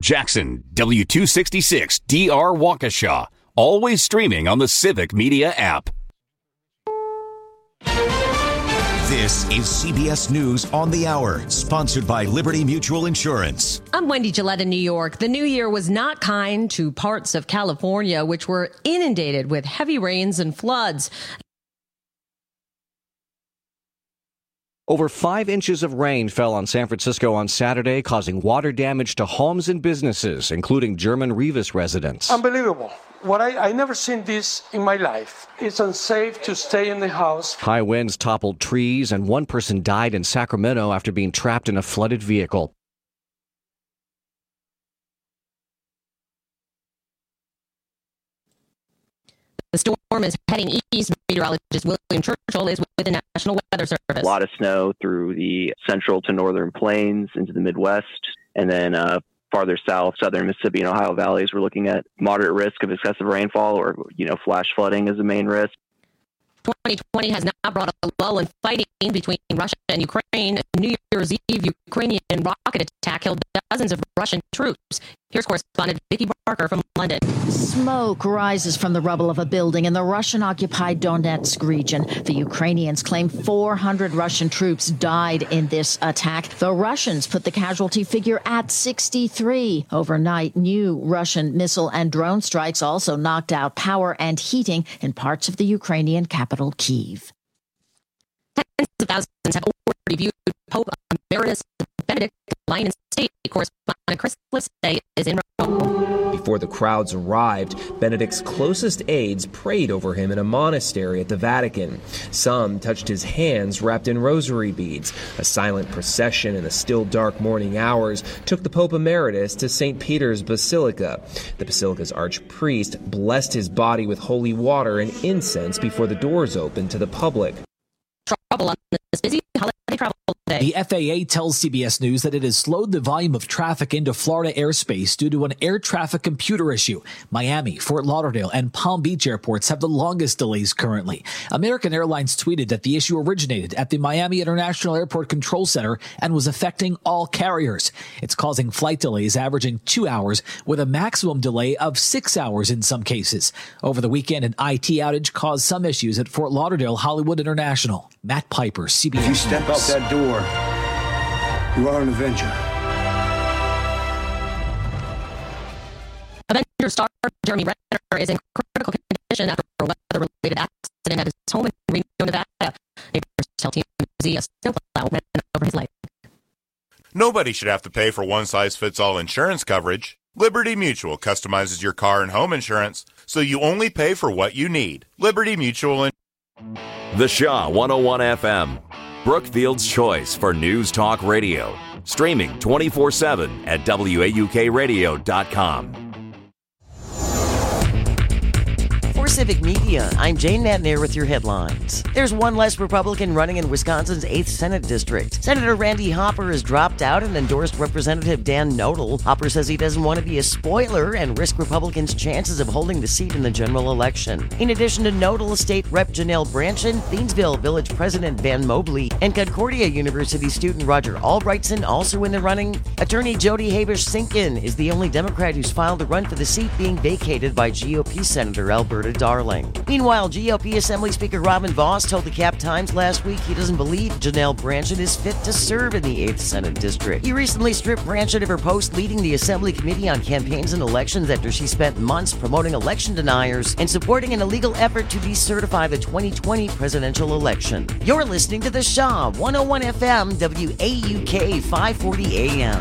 Jackson, W266 DR Waukesha. Always streaming on the Civic Media app. This is CBS News on the Hour, sponsored by Liberty Mutual Insurance. I'm Wendy Gillette in New York. The new year was not kind to parts of California, which were inundated with heavy rains and floods. Over 5 inches of rain fell on San Francisco on Saturday, causing water damage to homes and businesses, including German Revis residents. Unbelievable. I never seen this in my life. It's unsafe to stay in the house. High winds toppled trees, and one person died in Sacramento after being trapped in a flooded vehicle. The storm is heading east. Meteorologist William Churchill is with the National Weather Service. A lot of snow through the central to northern plains into the Midwest, and then farther south, southern Mississippi and Ohio valleys. We're looking at moderate risk of excessive rainfall or, flash flooding as a main risk. 2020 has now brought a lull in fighting between Russia and Ukraine. A New Year's Eve Ukrainian rocket attack killed dozens of Russian troops. Here's correspondent Vicky Barker from London. Smoke rises from the rubble of a building in the Russian-occupied Donetsk region. The Ukrainians claim 400 Russian troops died in this attack. The Russians put the casualty figure at 63. Overnight, new Russian missile and drone strikes also knocked out power and heating in parts of the Ukrainian capital, Kyiv. Tens of thousands have already viewed Pope Emeritus Benedict Lion State. Correspondent Chris Livesay is in Rome. Before the crowds arrived, Benedict's closest aides prayed over him in a monastery at the Vatican. Some touched his hands wrapped in rosary beads. A silent procession in the still dark morning hours took the Pope Emeritus to St. Peter's Basilica. The basilica's archpriest blessed his body with holy water and incense before the doors opened to the public. Trouble on this busy holiday travel day. The FAA tells CBS News that it has slowed the volume of traffic into Florida airspace due to an air traffic computer issue. Miami, Fort Lauderdale, and Palm Beach airports have the longest delays currently. American Airlines tweeted that the issue originated at the Miami International Airport Control Center and was affecting all carriers. It's causing flight delays averaging 2 hours, with a maximum delay of 6 hours in some cases. Over the weekend, an IT outage caused some issues at Fort Lauderdale Hollywood International. Matt Piper, CBS If you step out that door, you are an Avenger. Avenger star Jeremy Renner is in critical condition after a weather-related accident at his home in Reno, Nevada. Neighbors tell TMZ a snowplow ran over his leg. Nobody should have to pay for one-size-fits-all insurance coverage. Liberty Mutual customizes your car and home insurance so you only pay for what you need. Liberty Mutual. The Shaw 101 FM, Brookfield's choice for news talk radio. Streaming 24/7 at WAUKradio.com. For Civic Media, I'm Jane Matnair with your headlines. There's one less Republican running in Wisconsin's 8th Senate District. Senator Randy Hopper has dropped out and endorsed Representative Dan Nodal. Hopper says he doesn't want to be a spoiler and risk Republicans' chances of holding the seat in the general election. In addition to Nodal, State Rep Janelle Brandtjen, Thiensville Village President Van Mobley, and Concordia University student Roger Albrightson also in the running. Attorney Jody Habesh-Sinkin is the only Democrat who's filed to run for the seat being vacated by GOP Senator Alberta Darling. Meanwhile, GOP Assembly Speaker Robin Vos told the Cap Times last week he doesn't believe Janelle Brandtjen is fit to serve in the 8th Senate District. He recently stripped Brandtjen of her post leading the Assembly Committee on Campaigns and Elections after she spent months promoting election deniers and supporting an illegal effort to decertify the 2020 presidential election. You're listening to The Shaw, 101 FM, WAUK 540 AM.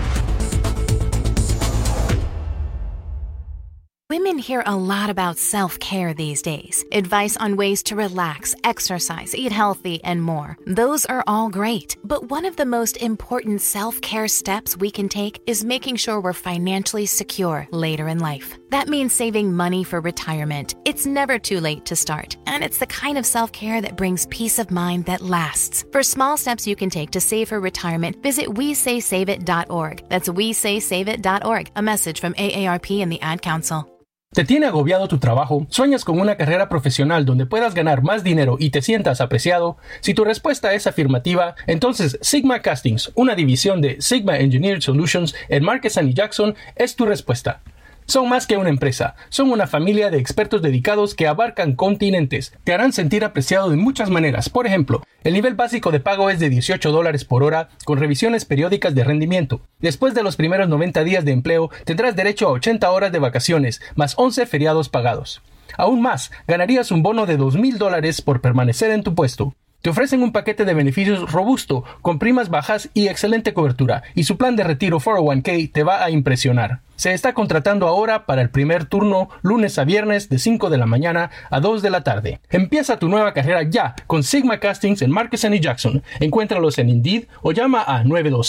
Women hear a lot about self-care these days. Advice on ways to relax, exercise, eat healthy, and more. Those are all great. But one of the most important self-care steps we can take is making sure we're financially secure later in life. That means saving money for retirement. It's never too late to start. And it's the kind of self-care that brings peace of mind that lasts. For small steps you can take to save for retirement, visit WeSaySaveIt.org. That's WeSaySaveIt.org. A message from AARP and the Ad Council. ¿Te tiene agobiado tu trabajo? ¿Sueñas con una carrera profesional donde puedas ganar más dinero y te sientas apreciado? Si tu respuesta es afirmativa, entonces Sigma Castings, una división de Sigma Engineered Solutions en Marquez y Jackson, es tu respuesta. Son más que una empresa, son una familia de expertos dedicados que abarcan continentes. Te harán sentir apreciado de muchas maneras. Por ejemplo, el nivel básico de pago es de $18 por hora con revisiones periódicas de rendimiento. Después de los primeros 90 días de empleo, tendrás derecho a 80 horas de vacaciones, más 11 feriados pagados. Aún más, ganarías un bono de $2,000 por permanecer en tu puesto. Te ofrecen un paquete de beneficios robusto, con primas bajas y excelente cobertura, y su plan de retiro 401k te va a impresionar. Se está contratando ahora para el primer turno, lunes a viernes de 5 de la mañana a 2 de la tarde. Empieza tu nueva carrera ya con Sigma Castings en Marquez y Jackson. Encuéntralos en Indeed o llama a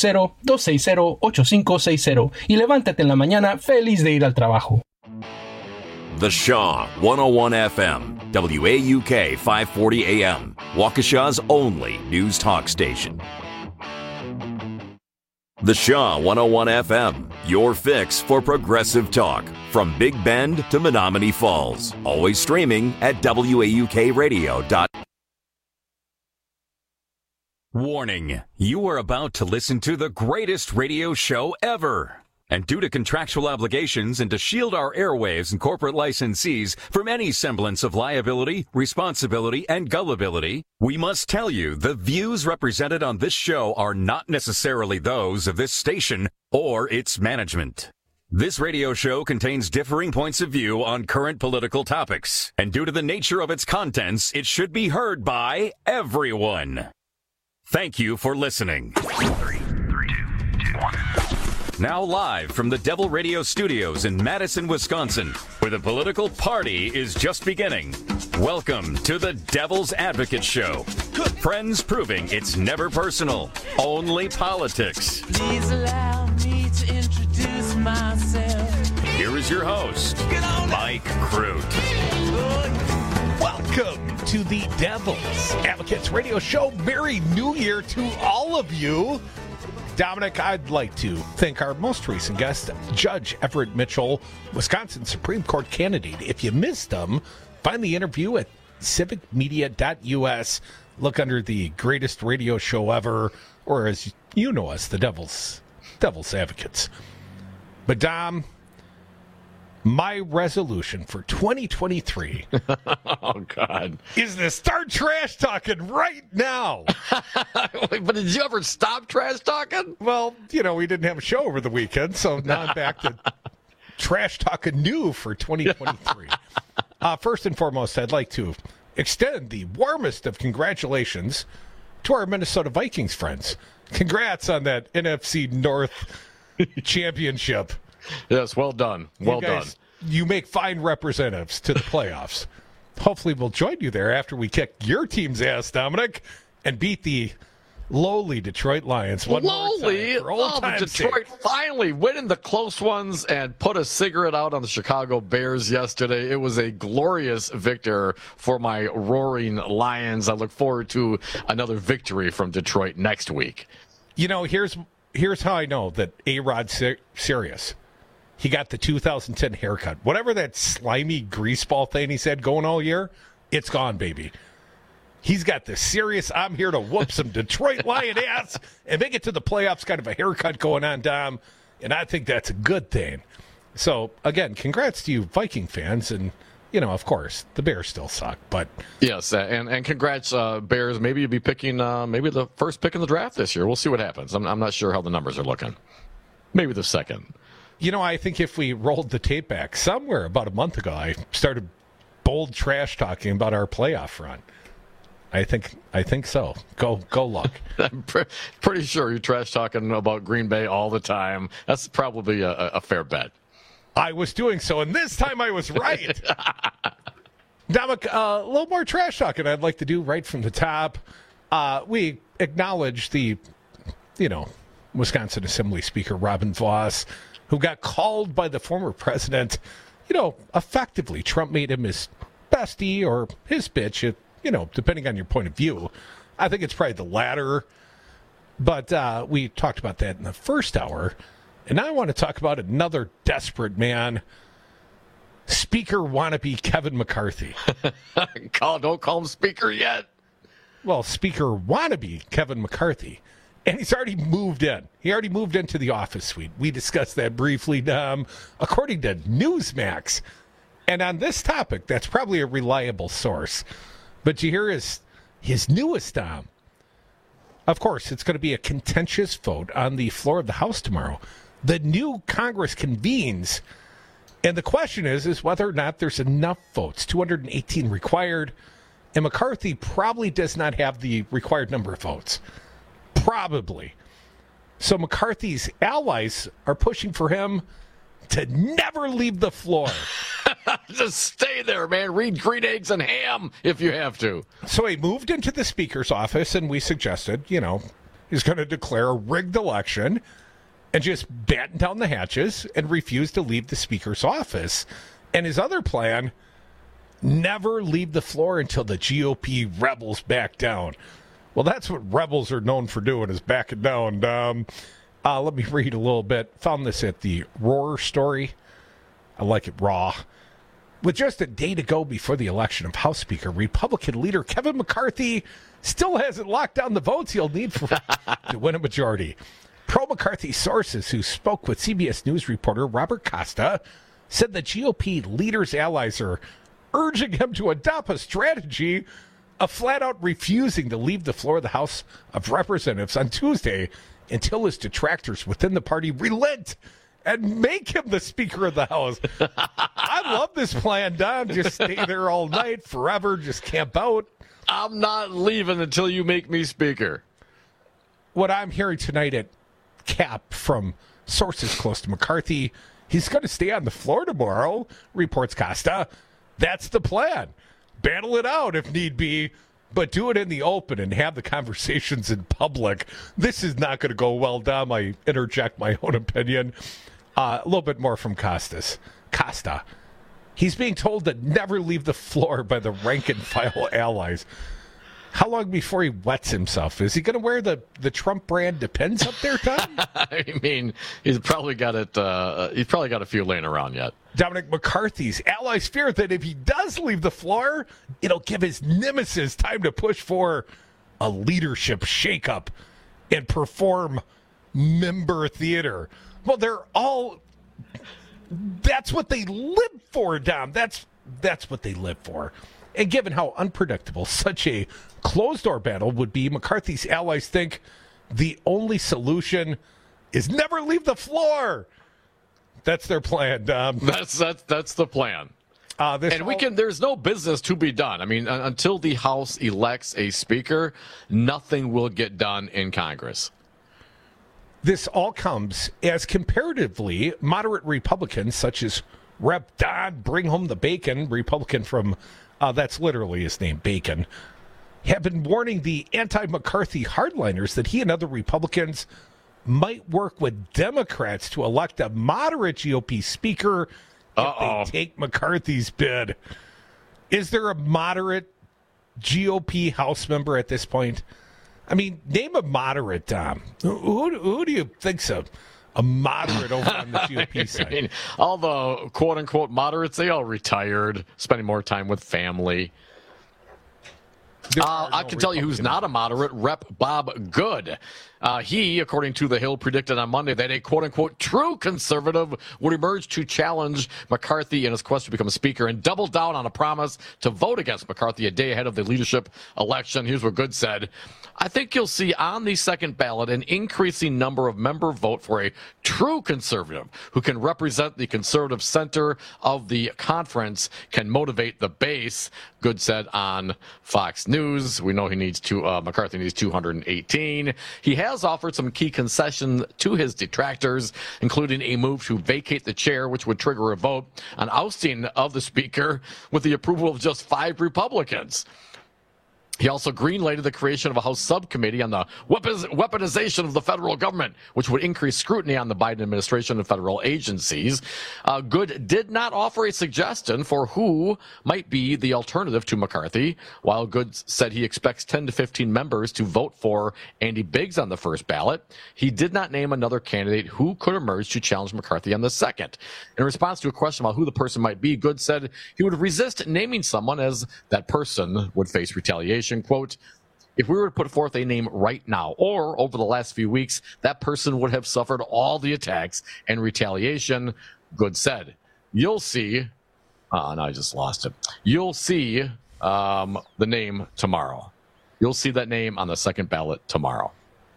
920-260-8560 y levántate en la mañana feliz de ir al trabajo. The Shaw 101 FM, WAUK 540 AM, Waukesha's only news talk station. The Shaw 101 FM, your fix for progressive talk. From Big Bend to Menominee Falls. Always streaming at WAUKradio.com. Warning, you are about to listen to the greatest radio show ever. And due to contractual obligations and to shield our airwaves and corporate licensees from any semblance of liability, responsibility, and gullibility, we must tell you the views represented on this show are not necessarily those of this station or its management. This radio show contains differing points of view on current political topics, and due to the nature of its contents, it should be heard by everyone. Thank you for listening. 3, 2, 1. Now live from the Devil Radio Studios in Madison, Wisconsin, where the political party is just beginning. Welcome to the Devil's Advocate Show. Friends proving it's never personal, only politics. Please allow me to introduce myself. Here is your host, Mike Crute. Welcome to the Devil's Advocates Radio Show. Merry New Year to all of you. Dominic, I'd like to thank our most recent guest, Judge Everett Mitchell, Wisconsin Supreme Court candidate. If you missed him, find the interview at civicmedia.us. Look under the greatest radio show ever, or as you know us, the Devil's Advocates. But Dom, my resolution for 2023 oh God, is to start trash talking right now. But did you ever stop trash talking? Well, we didn't have a show over the weekend, so now I'm back to trash talking new for 2023. First and foremost, I'd like to extend the warmest of congratulations to our Minnesota Vikings friends. Congrats on that NFC North championship. Yes, well done. Well done. You make fine representatives to the playoffs. Hopefully we'll join you there after we kick your team's ass, Dominic, and beat the lowly Detroit Lions one more time. Detroit finally winning the close ones and put a cigarette out on the Chicago Bears yesterday. It was a glorious victory for my roaring Lions. I look forward to another victory from Detroit next week. Here's how I know that A-Rod's serious. He got the 2010 haircut. Whatever that slimy greaseball thing he said going all year, it's gone, baby. He's got the serious, I'm here to whoop some Detroit Lion ass and make it to the playoffs kind of a haircut going on, Dom. And I think that's a good thing. So, again, congrats to you Viking fans. And, of course, the Bears still suck. But yes, and congrats, Bears. Maybe you'll be picking maybe the first pick in the draft this year. We'll see what happens. I'm not sure how the numbers are looking. Maybe the second. I think if we rolled the tape back somewhere about a month ago, I started bold trash talking about our playoff run. I think so. Go look. I'm pretty sure you're trash talking about Green Bay all the time. That's probably a fair bet. I was doing so, and this time I was right. Dominic, a little more trash talking I'd like to do right from the top. We acknowledge the, Wisconsin Assembly Speaker Robin Vos, who got called by the former president. Effectively, Trump made him his bestie or his bitch, depending on your point of view. I think it's probably the latter. But we talked about that in the first hour. And now I want to talk about another desperate man Speaker wannabe Kevin McCarthy. Don't call him Speaker yet. Well, Speaker wannabe Kevin McCarthy. And he's already moved in. He already moved into the office suite. We discussed that briefly, according to Newsmax. And on this topic, that's probably a reliable source. But you hear his newest of course, it's going to be a contentious vote on the floor of the House tomorrow. The new Congress convenes, and the question is whether or not there's enough votes, 218 required, and McCarthy probably does not have the required number of votes. Probably. So McCarthy's allies are pushing for him to never leave the floor. Just stay there, man. Read Green Eggs and Ham if you have to. So he moved into the Speaker's office, and we suggested, he's going to declare a rigged election and just batten down the hatches and refuse to leave the Speaker's office. And his other plan, never leave the floor until the GOP rebels back down. Well, that's what rebels are known for doing, is backing down. Let me read a little bit. Found this at the Roar story. I like it raw. With just a day to go before the election of House Speaker, Republican leader Kevin McCarthy still hasn't locked down the votes he'll need to win a majority. Pro-McCarthy sources who spoke with CBS News reporter Robert Costa said the GOP leader's allies are urging him to adopt a strategy of flat-out refusing to leave the floor of the House of Representatives on Tuesday until his detractors within the party relent and make him the Speaker of the House. I love this plan, Don. Just stay there all night, forever, just camp out. I'm not leaving until you make me Speaker. What I'm hearing tonight at CAP from sources close to McCarthy, he's going to stay on the floor tomorrow, reports Costa. That's the plan. Battle it out if need be, but do it in the open and have the conversations in public. This is not going to go well, Dom. I interject my own opinion. A little bit more from Costa. He's being told to never leave the floor by the rank-and-file allies. How long before he wets himself? Is he going to wear the Trump brand Depends up there, Tom? I mean, he's probably got it. He's probably got a few laying around yet. Dominic McCarthy's allies fear that if he does leave the floor, it'll give his nemesis time to push for a leadership shakeup and perform member theater. Well, that's what they live for, Dom. That's what they live for. And given how unpredictable such a closed-door battle would be, McCarthy's allies think the only solution is never leave the floor. That's their plan, Dom. That's the plan. There's no business to be done. I mean, until the House elects a Speaker, nothing will get done in Congress. This all comes as comparatively moderate Republicans, such as Rep. Don Bring Home the Bacon, Republican from, that's literally his name, Bacon, have been warning the anti-McCarthy hardliners that he and other Republicans might work with Democrats to elect a moderate GOP speaker if they take McCarthy's bid. Is there a moderate GOP House member at this point? I mean, name a moderate, Tom. Who do you think's a moderate over on the GOP side? I mean, all the quote-unquote moderates, they all retired, spending more time with family. I can tell you who's not a moderate, Rep. Bob Good. He, according to The Hill, predicted on Monday that a quote-unquote true conservative would emerge to challenge McCarthy in his quest to become a speaker and double down on a promise to vote against McCarthy a day ahead of the leadership election. Here's what Good said. I think you'll see on the second ballot an increasing number of member vote for a true conservative who can represent the conservative center of the conference, can motivate the base. Good said on Fox News. We know McCarthy needs 218. He has offered some key concessions to his detractors, including a move to vacate the chair, which would trigger a vote on ousting of the speaker with the approval of just 5 Republicans. He also greenlighted the creation of a House subcommittee on the weaponization of the federal government, which would increase scrutiny on the Biden administration and federal agencies. Good did not offer a suggestion for who might be the alternative to McCarthy, while Good said he expects 10 to 15 members to vote for Andy Biggs on the first ballot. He did not name another candidate who could emerge to challenge McCarthy on the second. In response to a question about who the person might be, Good said he would resist naming someone as that person would face retaliation. Quote, if we were to put forth a name right now or over the last few weeks, that person would have suffered all the attacks and retaliation, Good said. You'll see. No, I just lost it. You'll see the name tomorrow. You'll see that name on the second ballot tomorrow.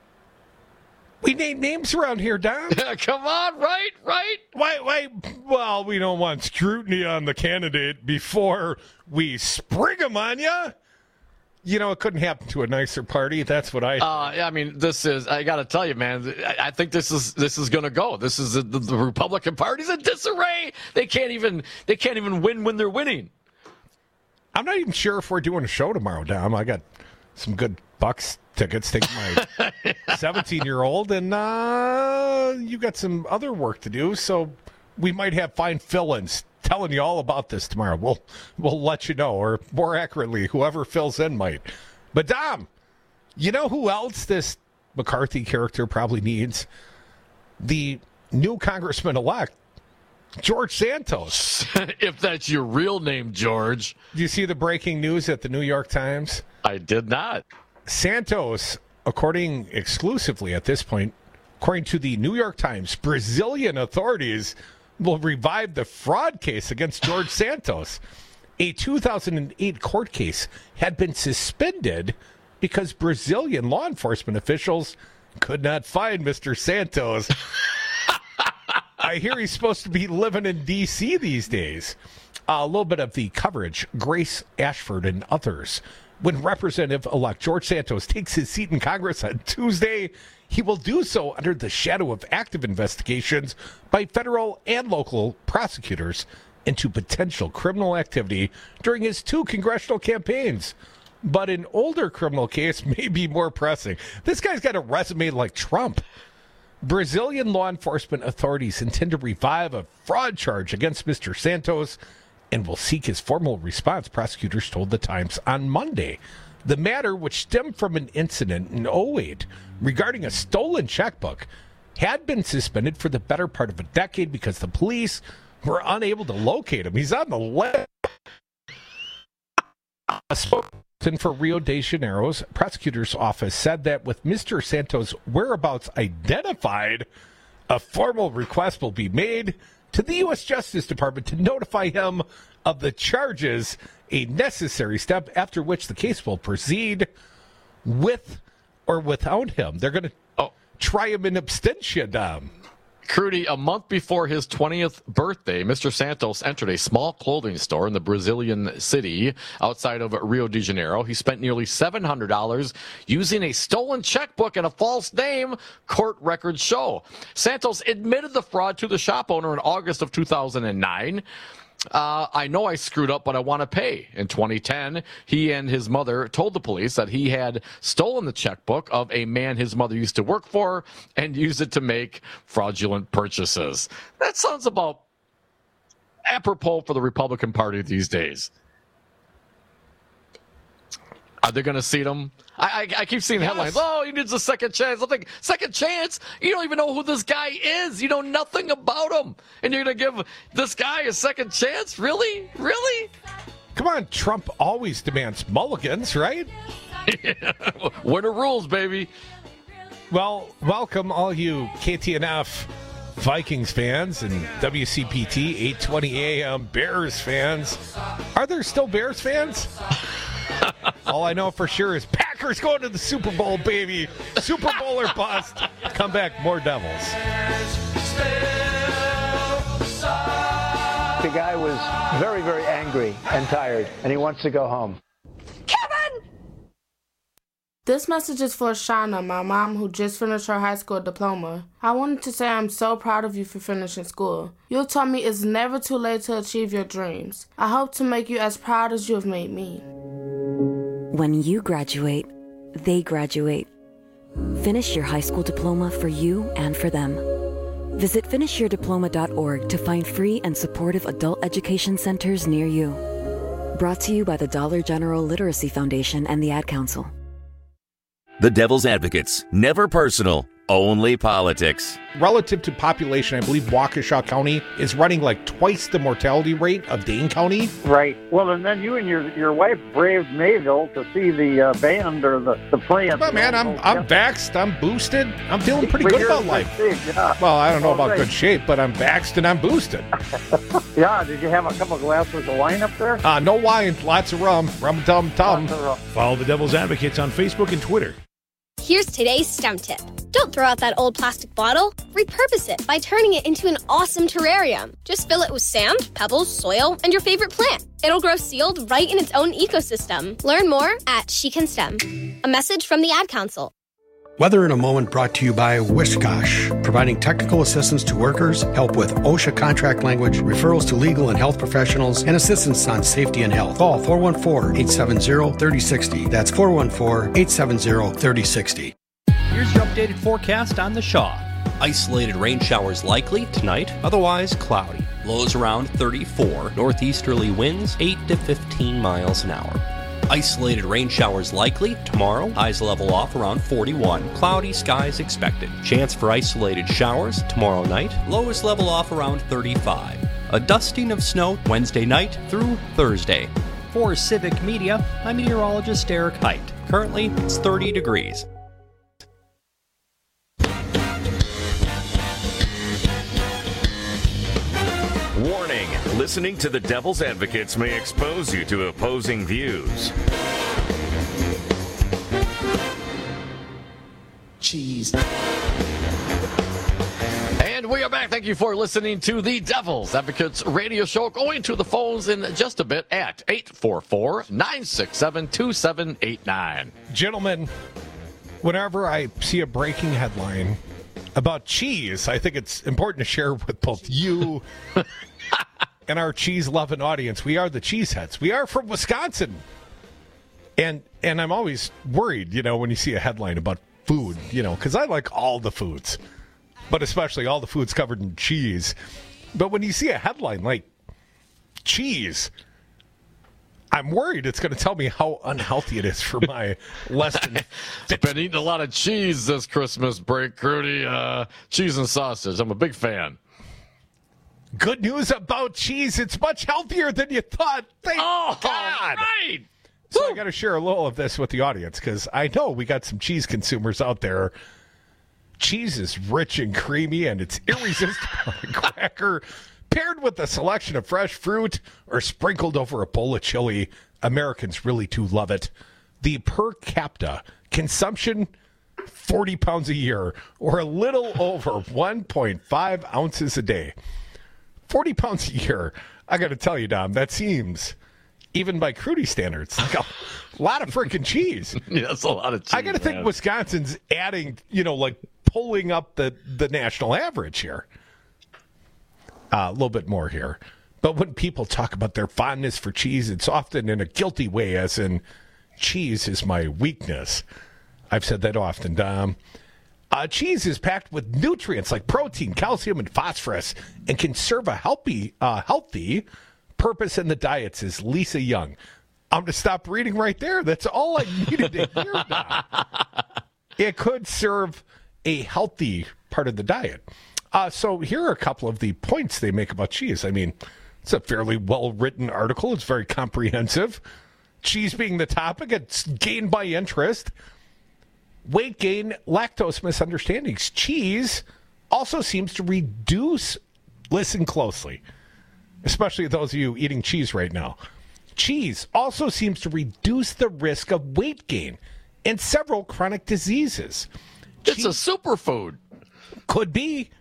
We name names around here, Don. Come on, right? Why? Well, we don't want scrutiny on the candidate before we spring them on you. You know, it couldn't happen to a nicer party. That's what I mean, I got to tell you, man, I think this is going to go. This is the Republican Party's in disarray. They can't even win when they're winning. I'm not even sure if we're doing a show tomorrow, Dom. I got some good Bucks tickets, taking my 17-year-old, and you got some other work to do, so we might have fine fill-ins. Telling you all about this tomorrow. We'll let you know, or more accurately, whoever fills in might. But Dom, you know who else this McCarthy character probably needs? The new congressman-elect, George Santos. If that's your real name, George. Do you see the breaking news at the New York Times? I did not. Santos, according exclusively at this point, according to the New York Times, Brazilian authorities will revive the fraud case against George Santos. A 2008 court case had been suspended because Brazilian law enforcement officials could not find Mr. Santos. I hear he's supposed to be living in D.C. these days. A little bit of the coverage, Grace Ashford and others. When Representative-elect George Santos takes his seat in Congress on Tuesday, he will do so under the shadow of active investigations by federal and local prosecutors into potential criminal activity during his 2 congressional campaigns. But an older criminal case may be more pressing. This guy's got a resume like Trump. Brazilian law enforcement authorities intend to revive a fraud charge against Mr. Santos and will seek his formal response, prosecutors told the Times on Monday. The matter, which stemmed from an incident in 2008 regarding a stolen checkbook, had been suspended for the better part of a decade because the police were unable to locate him. He's on the list. A spokesperson for Rio de Janeiro's prosecutor's office said that with Mr. Santos' whereabouts identified, a formal request will be made to the U.S. Justice Department to notify him of the charges, a necessary step after which the case will proceed with or without him. They're going to try him in abstention. Crudy, a month before his 20th birthday, Mr. Santos entered a small clothing store in the Brazilian city outside of Rio de Janeiro. He spent nearly $700 using a stolen checkbook and a false name, court records show. Santos admitted the fraud to the shop owner in August of 2009. I know I screwed up, but I want to pay. In 2010, he and his mother told the police that he had stolen the checkbook of a man his mother used to work for and used it to make fraudulent purchases. That sounds about apropos for the Republican Party these days. Are they going to seat him? I keep seeing headlines. Oh, he needs a second chance. I think, second chance? You don't even know who this guy is. You know nothing about him. And you're going to give this guy a second chance? Really? Really? Come on, Trump always demands mulligans, right? Winner rules, baby. Well, welcome all you KTNF Vikings fans and WCPT 820 AM Bears fans. Are there still Bears fans? All I know for sure is Packers going to the Super Bowl, baby. Super Bowl or bust. Come back, more Devils. The guy was very, very angry and tired, and he wants to go home. Kevin! This message is for Shauna, my mom, who just finished her high school diploma. I wanted to say I'm so proud of you for finishing school. You told me it's never too late to achieve your dreams. I hope to make you as proud as you have made me. When you graduate, they graduate. Finish your high school diploma for you and for them. Visit finishyourdiploma.org to find free and supportive adult education centers near you. Brought to you by the Dollar General Literacy Foundation and the Ad Council. The Devil's Advocates. Never personal, only politics. Relative to population, I believe Waukesha County is running like twice the mortality rate of Dane County. Right. Well, and then you and your wife braved Mayville to see the band or the play. But man, I'm vaxxed, I'm boosted, I'm feeling pretty good about life. Yeah. Well, I don't know about good shape, but I'm vaxxed and I'm boosted. Yeah, did you have a couple glasses of wine up there? No wine, lots of rum, tum-tum. Follow the Devil's Advocates on Facebook and Twitter. Here's today's STEM tip. Don't throw out that old plastic bottle. Repurpose it by turning it into an awesome terrarium. Just fill it with sand, pebbles, soil, and your favorite plant. It'll grow sealed right in its own ecosystem. Learn more at She Can STEM. A message from the Ad Council. Weather in a Moment brought to you by Wishkosh, providing technical assistance to workers, help with OSHA contract language, referrals to legal and health professionals, and assistance on safety and health. Call 414-870-3060. That's 414-870-3060. Here's your updated forecast on the Shaw. Isolated rain showers likely tonight, otherwise cloudy. Lows around 34, northeasterly winds 8 to 15 miles an hour. Isolated rain showers likely tomorrow, highs level off around 41, cloudy skies expected. Chance for isolated showers tomorrow night, lows level off around 35. A dusting of snow Wednesday night through Thursday. For Civic Media, I'm meteorologist Eric Height. Currently, it's 30 degrees. Warning, listening to the Devil's Advocates may expose you to opposing views. Cheese. And we are back. Thank you for listening to the Devil's Advocates radio show. Going to the phones in just a bit at 844-967-2789. Gentlemen, whenever I see a breaking headline about cheese, I think it's important to share with both you and our cheese-loving audience. We are the Cheeseheads. We are from Wisconsin. And I'm always worried, when you see a headline about food, because I like all the foods, but especially all the foods covered in cheese. But when you see a headline like cheese, I'm worried it's going to tell me how unhealthy it is for my less than... I've been eating a lot of cheese this Christmas break, Crudy. Cheese and sausage. I'm a big fan. Good news about cheese. It's much healthier than you thought. Thank God. Right. So I got to share a little of this with the audience because I know we got some cheese consumers out there. Cheese is rich and creamy, and it's irresistible. Cracker paired with a selection of fresh fruit or sprinkled over a bowl of chili. Americans really do love it. The per capita consumption, 40 pounds a year, or a little over 1.5 ounces a day. 40 pounds a year. I got to tell you, Dom, that seems, even by Crudy standards, like a lot of freaking cheese. Yeah, that's a lot of cheese. I got to think Wisconsin's adding, like pulling up the national average here. A little bit more here. But when people talk about their fondness for cheese, it's often in a guilty way, as in, cheese is my weakness. I've said that often, Dom. Cheese is packed with nutrients like protein, calcium, and phosphorus, and can serve a healthy purpose in the diet, says Lisa Young. I'm going to stop reading right there. That's all I needed to hear now. It could serve a healthy part of the diet. So here are a couple of the points they make about cheese. I mean, it's a fairly well-written article. It's very comprehensive. Cheese being the topic, it's gained by interest. Weight gain, lactose misunderstandings. Cheese also seems to reduce, listen closely, especially those of you eating cheese right now. Cheese also seems to reduce the risk of weight gain and several chronic diseases. It's a superfood. Could be.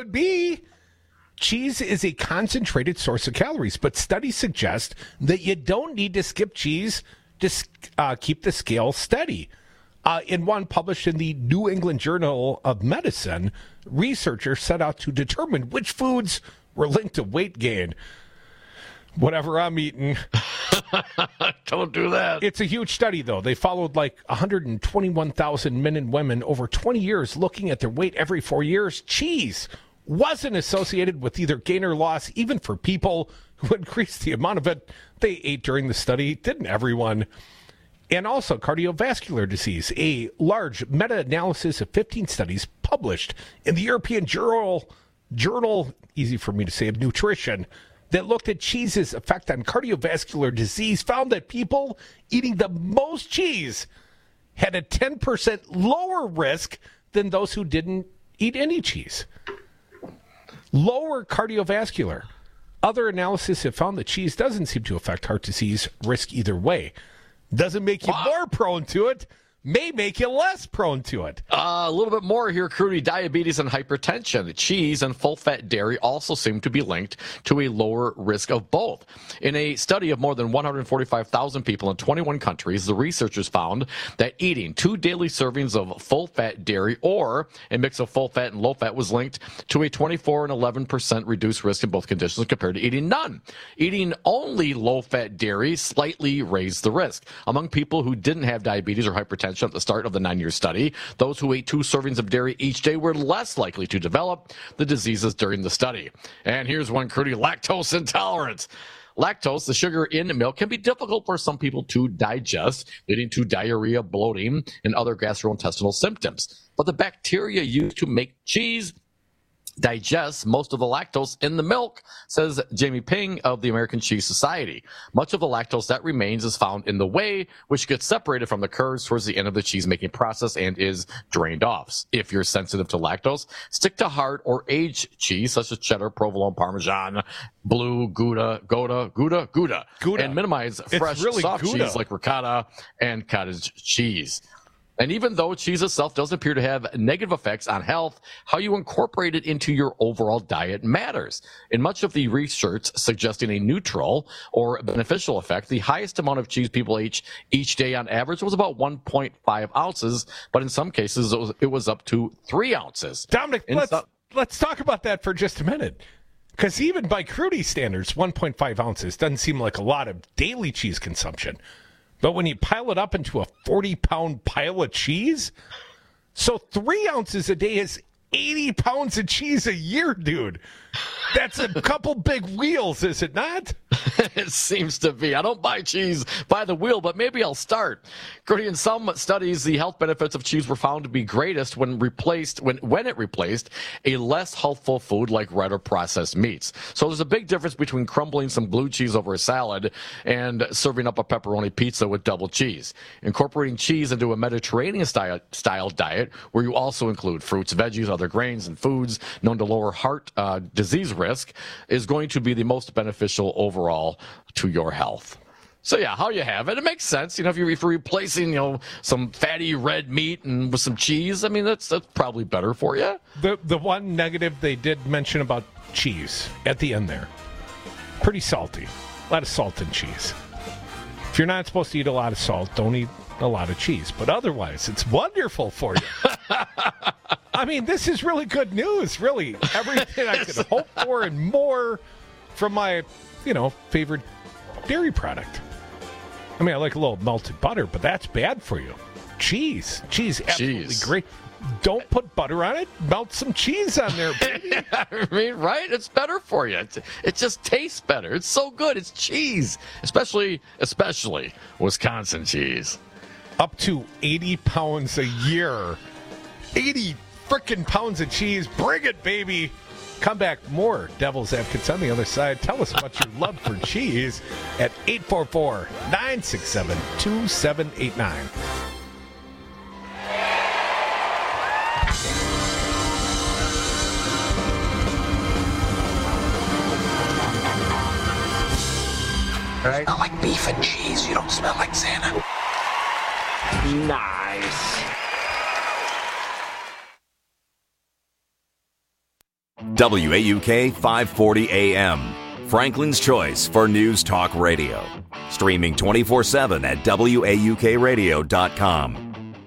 Cheese is a concentrated source of calories, but studies suggest that you don't need to skip cheese to keep the scale steady. In one published in the New England Journal of Medicine, researchers set out to determine which foods were linked to weight gain. Whatever I'm eating. Don't do that. It's a huge study, though. They followed like 121,000 men and women over 20 years, looking at their weight every 4 years. Cheese wasn't associated with either gain or loss, even for people who increased the amount of it they ate during the study. Didn't everyone? And also cardiovascular disease. A large meta-analysis of 15 studies published in the European Journal, easy for me to say, of Nutrition, that looked at cheese's effect on cardiovascular disease, found that people eating the most cheese had a 10% lower risk than those who didn't eat any cheese. Lower cardiovascular. Other analysis have found that cheese doesn't seem to affect heart disease risk either way. Doesn't make you more prone to it, may make you less prone to it. A little bit more here, Crudy. Diabetes and hypertension. Cheese and full-fat dairy also seem to be linked to a lower risk of both. In a study of more than 145,000 people in 21 countries, the researchers found that eating 2 daily servings of full-fat dairy or a mix of full-fat and low-fat was linked to a 24 and 11% reduced risk in both conditions compared to eating none. Eating only low-fat dairy slightly raised the risk. Among people who didn't have diabetes or hypertension at the start of the 9-year study, those who ate 2 servings of dairy each day were less likely to develop the diseases during the study. And here's one, Crudy: lactose intolerance. Lactose, the sugar in milk, can be difficult for some people to digest, leading to diarrhea, bloating, and other gastrointestinal symptoms. But the bacteria used to make cheese digests most of the lactose in the milk, says Jamie Ping of the American Cheese Society. Much of the lactose that remains is found in the whey, which gets separated from the curds towards the end of the cheese-making process and is drained off. If you're sensitive to lactose, stick to hard or aged cheese, such as cheddar, provolone, Parmesan, blue, Gouda, and minimize fresh, soft cheese like ricotta and cottage cheese. And even though cheese itself does appear to have negative effects on health, how you incorporate it into your overall diet matters. In much of the research suggesting a neutral or beneficial effect, the highest amount of cheese people ate each day on average was about 1.5 ounces, but in some cases it was up to 3 ounces. Dominic, let's talk about that for just a minute. Because even by Crudy standards, 1.5 ounces doesn't seem like a lot of daily cheese consumption. But when you pile it up into a 40-pound pile of cheese, so 3 ounces a day is 80 pounds of cheese a year, dude. That's a couple big wheels, is it not? It seems to be. I don't buy cheese by the wheel, but maybe I'll start. In some studies, the health benefits of cheese were found to be greatest when it replaced a less healthful food like red or processed meats. So there's a big difference between crumbling some blue cheese over a salad and serving up a pepperoni pizza with double cheese. Incorporating cheese into a Mediterranean-style diet, where you also include fruits, veggies, other grains, and foods known to lower heart disease risk, is going to be the most beneficial overall to your health. So yeah, how you have it, it makes sense. If you're replacing, some fatty red meat and with some cheese, I mean, that's probably better for you. The one negative they did mention about cheese at the end there, pretty salty. A lot of salt in cheese. If you're not supposed to eat a lot of salt, don't eat a lot of cheese. But otherwise, it's wonderful for you. I mean, this is really good news, really. Everything I could hope for and more from my, favorite dairy product. I mean, I like a little melted butter, but that's bad for you. Cheese, absolutely great. Don't put butter on it. Melt some cheese on there, baby. I mean, right? It's better for you. It just tastes better. It's so good. It's cheese, especially Wisconsin cheese. Up to 80 pounds a year. 80 frickin' pounds of cheese. Bring it, baby. Come back, more Devil's Advocates on the other side. Tell us about your love for cheese at 844-967-2789. Right. Smell like beef and cheese. You don't smell like Santa. Nice. WAUK 540 AM, Franklin's choice for news talk radio. Streaming 24/7 at WAUKradio.com.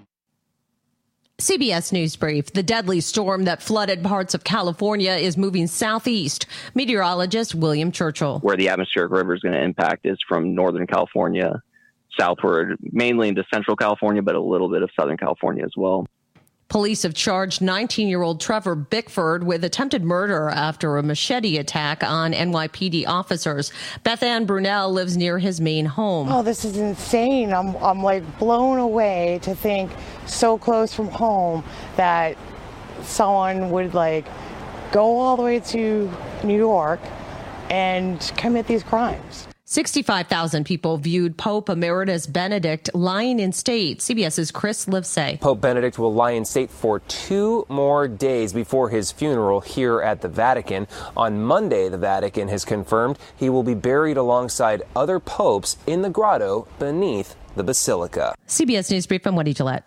CBS News Brief. The deadly storm that flooded parts of California is moving southeast. Meteorologist William Churchill. Where the atmospheric river is going to impact is from Northern California southward, mainly into Central California, but a little bit of Southern California as well. Police have charged 19-year-old Trevor Bickford with attempted murder after a machete attack on NYPD officers. Beth Ann Brunel lives near his main home. Oh, this is insane. I'm like blown away to think so close from home that someone would like go all the way to New York and commit these crimes. 65,000 people viewed Pope Emeritus Benedict lying in state. CBS's Chris Livesay. Pope Benedict will lie in state for 2 more days before his funeral here at the Vatican. On Monday, the Vatican has confirmed he will be buried alongside other popes in the grotto beneath the basilica. CBS News Brief, I'm Wendy Gillette.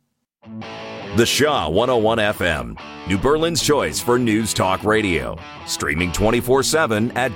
The Shaw 101 FM, New Berlin's choice for news talk radio. Streaming 24/7 at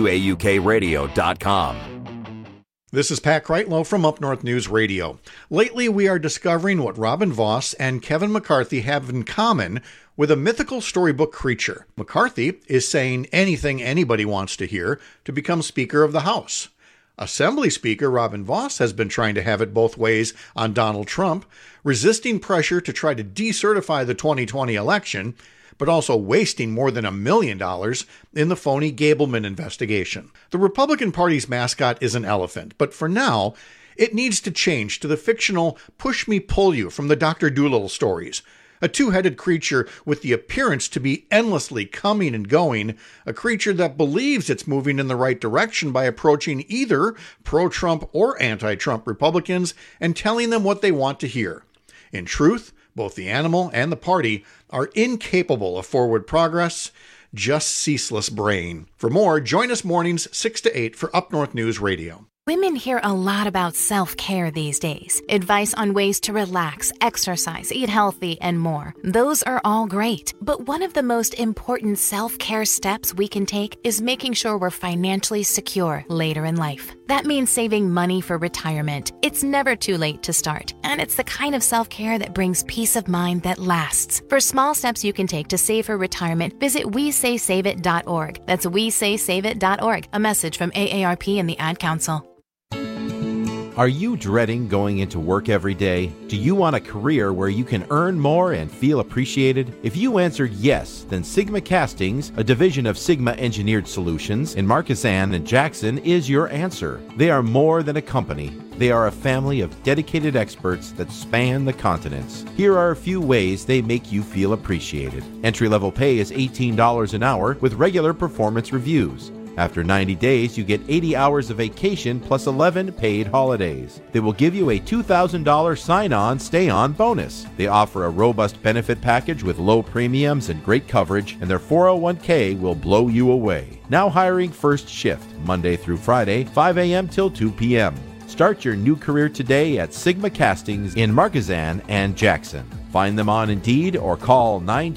WAUKradio.com. This is Pat Kreitlow from Up North News Radio. Lately, we are discovering what Robin Voss and Kevin McCarthy have in common with a mythical storybook creature. McCarthy is saying anything anybody wants to hear to become Speaker of the House. Assembly Speaker Robin Voss has been trying to have it both ways on Donald Trump, resisting pressure to try to decertify the 2020 election, but also wasting more than $1 million in the phony Gableman investigation. The Republican Party's mascot is an elephant, but for now, it needs to change to the fictional Push Me Pull You from the Dr. Dolittle stories. A two-headed creature with the appearance to be endlessly coming and going, a creature that believes it's moving in the right direction by approaching either pro-Trump or anti-Trump Republicans and telling them what they want to hear. In truth, both the animal and the party are incapable of forward progress, just ceaseless brain. For more, join us mornings 6 to 8 for Up North News Radio. Women hear a lot about self-care these days. Advice on ways to relax, exercise, eat healthy, and more. Those are all great. But one of the most important self-care steps we can take is making sure we're financially secure later in life. That means saving money for retirement. It's never too late to start. And it's the kind of self-care that brings peace of mind that lasts. For small steps you can take to save for retirement, visit WeSaySaveIt.org. That's WeSaySaveIt.org. A message from AARP and the Ad Council. Are you dreading going into work every day? Do you want a career where you can earn more and feel appreciated? If you answered yes, then Sigma Castings, a division of Sigma Engineered Solutions in Marquezan and Jackson, is your answer. They are more than a company. They are a family of dedicated experts that span the continents. Here are a few ways they make you feel appreciated. Entry-level pay is $18 an hour with regular performance reviews. After 90 days, you get 80 hours of vacation plus 11 paid holidays. They will give you a $2,000 sign-on, stay-on bonus. They offer a robust benefit package with low premiums and great coverage, and their 401k will blow you away. Now hiring first shift, Monday through Friday, 5 a.m. till 2 p.m. Start your new career today at Sigma Castings in Marquezan and Jackson. Find them on Indeed or call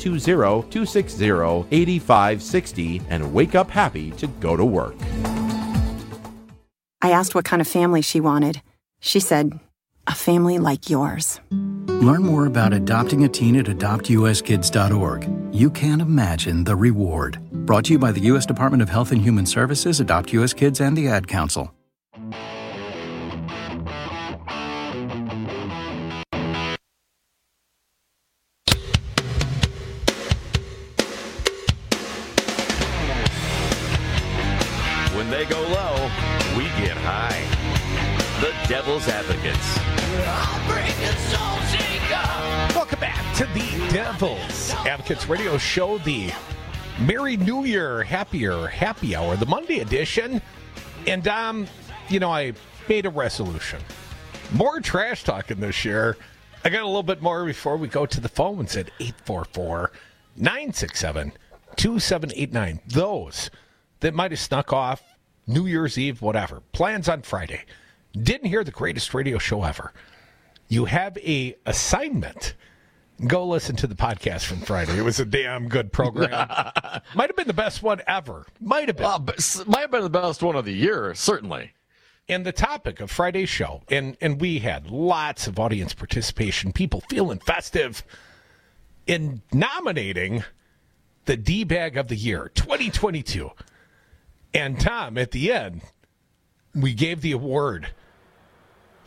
920-260-8560 and wake up happy to go to work. I asked what kind of family she wanted. She said, a family like yours. Learn more about adopting a teen at adoptuskids.org. You can't imagine the reward. Brought to you by the U.S. Department of Health and Human Services, Adopt U.S. Kids, and the Ad Council. When they go low, we get high. The Devil's Advocates. Welcome back to the Devil's Advocates Radio Show, the Merry New Year, Happier Happy Hour, the Monday edition. And, I made a resolution. More trash talking this year. I got a little bit more before we go to the phones at 844-967-2789. Those that might have snuck off New Year's Eve, whatever. Plans on Friday. Didn't hear the greatest radio show ever. You have a assignment. Go listen to the podcast from Friday. It was a damn good program. Might have been the best one ever. Might have been. Might have been the best one of the year, certainly. And the topic of Friday's show, and we had lots of audience participation, people feeling festive in nominating the D-Bag of the Year, 2022. And Tom, at the end, we gave the award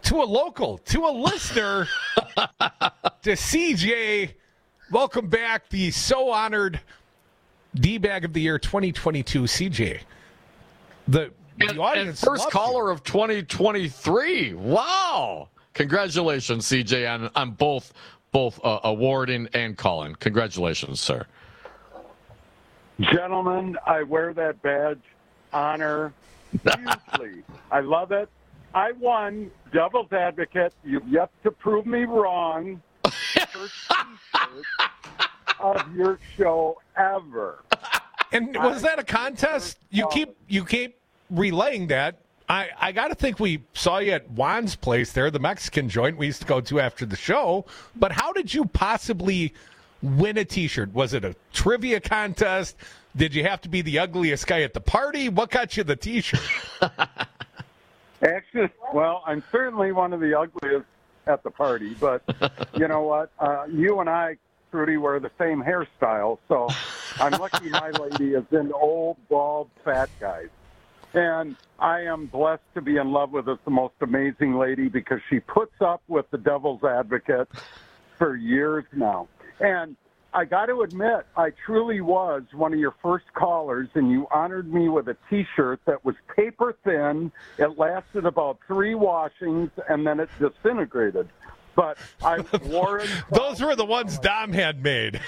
to a listener, to CJ. Welcome back, the so honored D-Bag of the Year 2022, CJ. The audience, and first caller of 2023. Wow! Congratulations, CJ, on both awarding and calling. Congratulations, sir. Gentlemen, I wear that badge, honor, hugely. I love it. I won Devil's Advocate. You've yet to prove me wrong. First T-shirt of your show ever. And was that a contest? You keep relaying that. I got to think we saw you at Juan's place there, the Mexican joint we used to go to after the show. But how did you possibly win a T-shirt? Was it a trivia contest? Did you have to be the ugliest guy at the party? What got you the T-shirt? Actually, well, I'm certainly one of the ugliest at the party. But you know what? You and I, Trudy, wear the same hairstyle. So I'm lucky my lady is an old, bald, fat guy. And I am blessed to be in love with the most amazing lady because she puts up with the Devil's Advocate for years now. And I got to admit, I truly was one of your first callers, and you honored me with a T-shirt that was paper thin. It lasted about 3 washings, and then it disintegrated. But I wore it. Those were the ones Dom had made.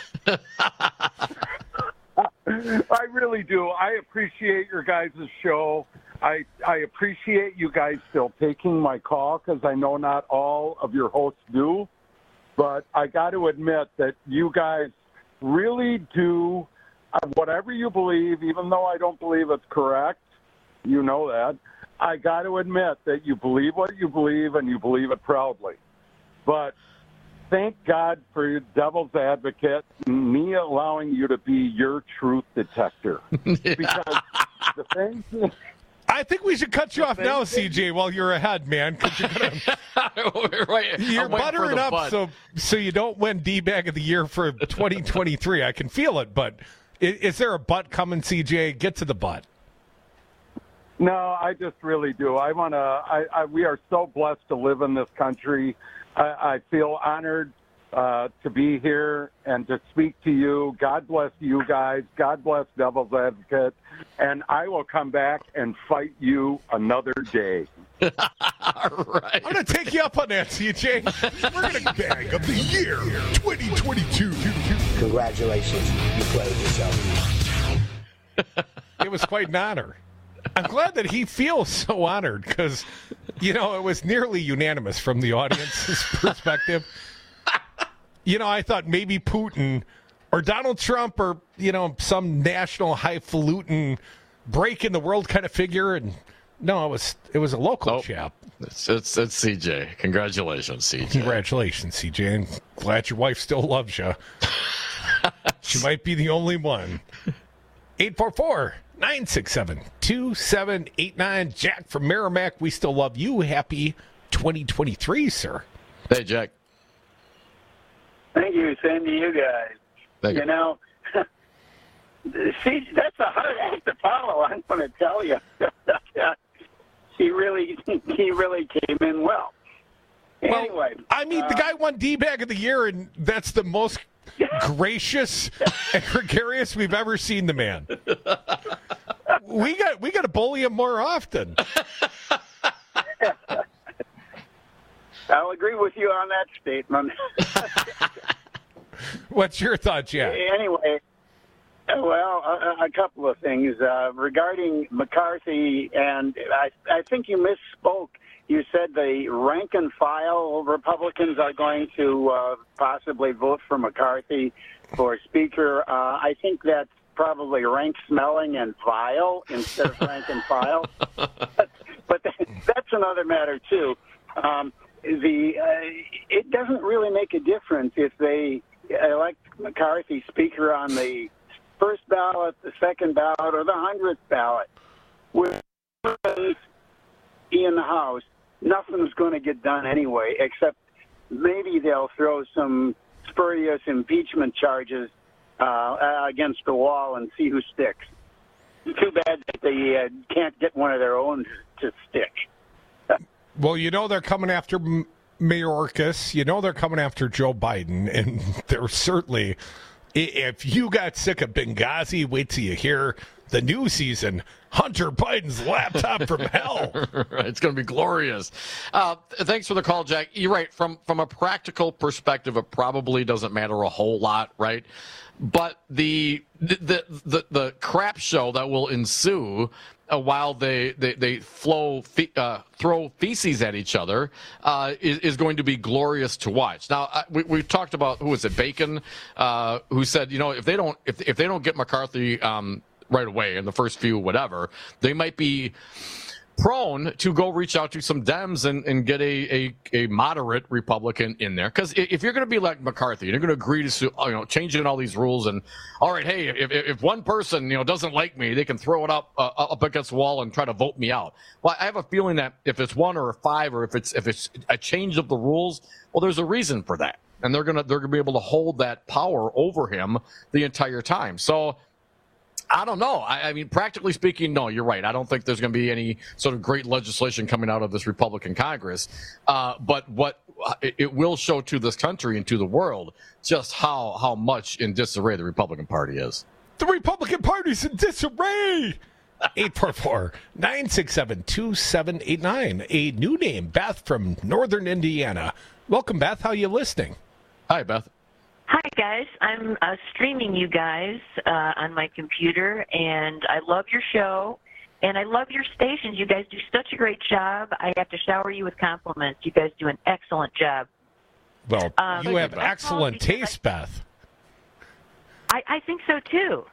I really do. I appreciate your guys' show. I appreciate you guys still taking my call because I know not all of your hosts do. But I got to admit that you guys really do whatever you believe, even though I don't believe it's correct. You know that. I got to admit that you believe what you believe and you believe it proudly. But thank God for Devil's Advocate, me allowing you to be your truth detector. Because the thing... I think we should cut you off now, CJ, while you're ahead, man. You're buttering up so you don't win D-Bag of the Year for 2023. I can feel it, but is there a butt coming, CJ? Get to the butt. No, I just really do. I want to. We are so blessed to live in this country. I feel honored to be here and to speak to you. God bless you guys. God bless Devil's Advocate. And I will come back and fight you another day. All right. I'm going to take you up on that, CJ. We're going to Bag of the Year 2022. Congratulations. You played yourself. It was quite an honor. I'm glad that he feels so honored because, it was nearly unanimous from the audience's perspective. I thought maybe Putin or Donald Trump or, some national highfalutin break in the world kind of figure. And no, it was a local chap. It's CJ. Congratulations, CJ. Congratulations, CJ. And glad your wife still loves you. She might be the only one. 844-967-2789. Jack from Merrimack, we still love you. Happy 2023, sir. Hey, Jack. Thank you. Same to you guys. Thank you. See, that's a hard act to follow, I'm going to tell you. He really came in well. Anyway. The guy won D-Bag of the Year, and that's the most gracious and gregarious we've ever seen the man. We got to bully him more often. I'll agree with you on that statement. What's your thought, Jack? Anyway, well, a couple of things regarding McCarthy, and I think you misspoke. You said the rank and file Republicans are going to possibly vote for McCarthy for Speaker. I think that's probably rank smelling and vile instead of rank and file. But that's another matter too. It doesn't really make a difference if they elect McCarthy Speaker on the first ballot, the second ballot, or the 100th ballot. With in the House, nothing's going to get done anyway, except maybe they'll throw some spurious impeachment charges against the wall and see who sticks. Too bad that they can't get one of their own to stick. Well, they're coming after Mayorkas. They're coming after Joe Biden. And they're certainly, if you got sick of Benghazi, wait till you hear the new season, Hunter Biden's laptop from hell. It's going to be glorious. Thanks for the call, Jack. You're right. From a practical perspective, it probably doesn't matter a whole lot, right? But the crap show that will ensue while they throw feces at each other is going to be glorious to watch. Now we talked about, who was it, Bacon, who said, if they don't get McCarthy right away in the first few whatever, they might be prone to go reach out to some Dems and get a moderate Republican in there. Because if you're going to be like McCarthy, you're going to agree to changing all these rules, and all right, hey, if one person doesn't like me, they can throw it up against the wall and try to vote me out. Well, I have a feeling that if it's 1 or 5, or if it's a change of the rules, well, there's a reason for that, and they're gonna be able to hold that power over him the entire time. So I don't know. I mean, practically speaking, no, you're right. I don't think there's going to be any sort of great legislation coming out of this Republican Congress. But what it will show to this country and to the world just how much in disarray the Republican Party is. The Republican Party's in disarray. 844-967-2789. A new name, Beth from Northern Indiana. Welcome, Beth. How you listening? Hi, Beth. Hi, guys. I'm streaming you guys on my computer, and I love your show, and I love your stations. You guys do such a great job. I have to shower you with compliments. You guys do an excellent job. Well, you have excellent taste, Beth. I think so, too.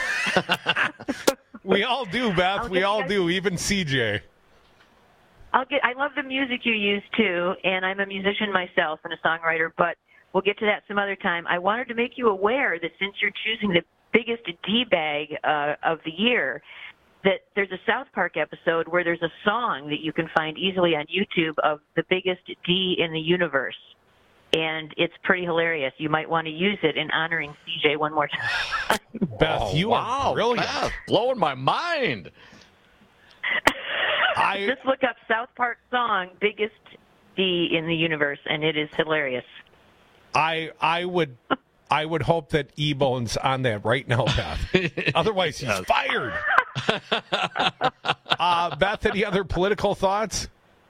We all do, Beth. We all do, even CJ. I love the music you use, too, and I'm a musician myself and a songwriter, but we'll get to that some other time. I wanted to make you aware that since you're choosing the biggest D-bag of the year, that there's a South Park episode where there's a song that you can find easily on YouTube of the biggest D in the universe. And it's pretty hilarious. You might want to use it in honoring CJ one more time. Beth, you are brilliant. Beth, blowing my mind. Just look up South Park song, biggest D in the universe, and it is hilarious. I would hope that E-Bone's on that right now, Beth. Otherwise, he's fired. Beth, any other political thoughts?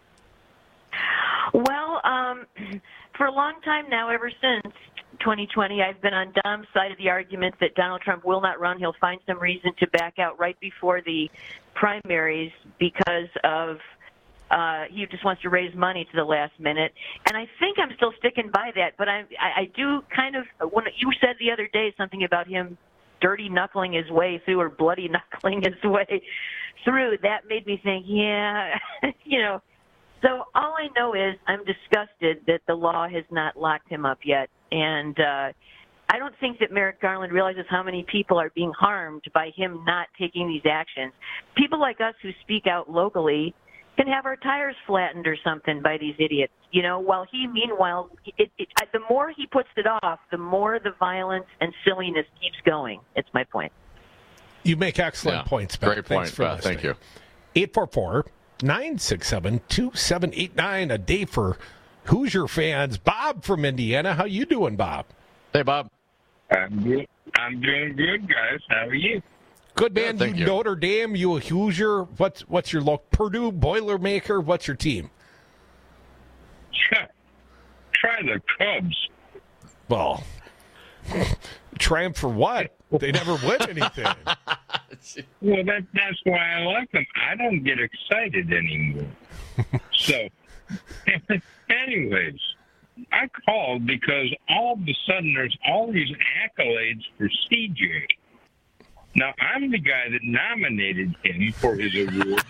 Well, for a long time now, ever since 2020, I've been on Dom's side of the argument that Donald Trump will not run. He'll find some reason to back out right before the primaries because of he just wants to raise money to the last minute. And I think I'm still sticking by that, but I do kind of, when you said the other day something about him dirty knuckling his way through or bloody knuckling his way through, that made me think, yeah, So all I know is I'm disgusted that the law has not locked him up yet. And I don't think that Merrick Garland realizes how many people are being harmed by him not taking these actions. People like us who speak out locally can have our tires flattened or something by these idiots. While meanwhile, the more he puts it off, the more the violence and silliness keeps going. It's my point. You make excellent points, Beth. Great point, Beth. Thank you. 844-967-2789. A day for Hoosier fans. Bob from Indiana. How you doing, Bob? Hey, Bob. I'm doing good, guys. How are you? Good, man. Yeah, you. Notre Dame, you a Hoosier. What's your look? Purdue, Boilermaker. What's your team? Try the Cubs. Well, try them for what? They never win anything. Well, that's why I like them. I don't get excited anymore. So, anyways, I called because all of a sudden there's all these accolades for CJ. Now, I'm the guy that nominated him for his award.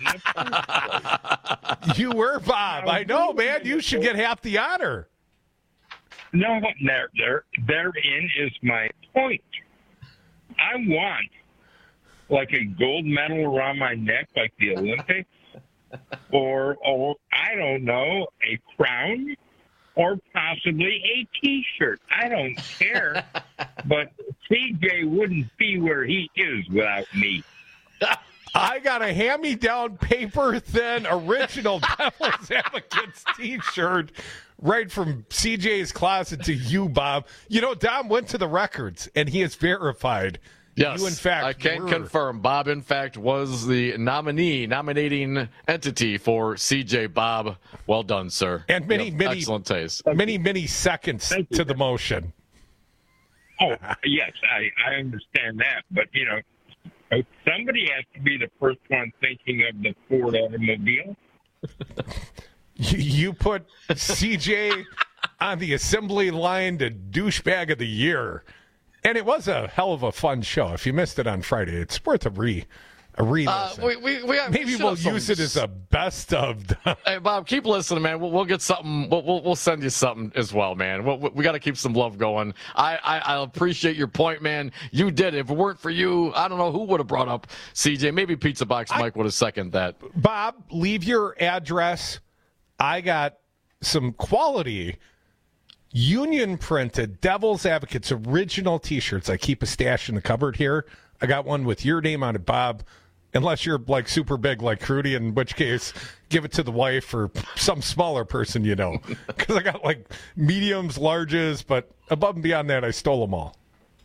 You were, Bob. I know, man. You should get half the honor. No, therein is my point. I want like a gold medal around my neck like the Olympics, or I don't know, a crown, or possibly a T-shirt. I don't care. But CJ wouldn't be where he is without me. I got a hand-me-down, paper-thin, original Devil's Advocates T-shirt right from CJ's closet to you, Bob. You know, Dom went to the records, and he has verified. Yes, you, in fact, I can confirm. Bob, in fact, was the nominating entity for CJ. Bob, well done, sir. And many excellent taste. Many seconds to the motion. Oh, yes, I understand that. But, you know, somebody has to be the first one thinking of the Ford automobile. You put CJ on the assembly line to douchebag of the year. And it was a hell of a fun show. If you missed it on Friday, it's worth a re-listen. Maybe we'll use it as a best of. Hey, Bob, keep listening, man. We'll get something. We'll send you something as well, man. We got to keep some love going. I appreciate your point, man. You did it. If it weren't for you, I don't know who would have brought up CJ. Maybe Pizza Box Mike would have seconded that. Bob, leave your address. I got some quality union printed Devil's Advocates original T-shirts. I keep a stash in the cupboard here. I got one with your name on it, Bob. Unless you're like super big like Crudy, in which case give it to the wife or some smaller person, you know. Because I got like mediums, larges, but above and beyond that, I stole them all.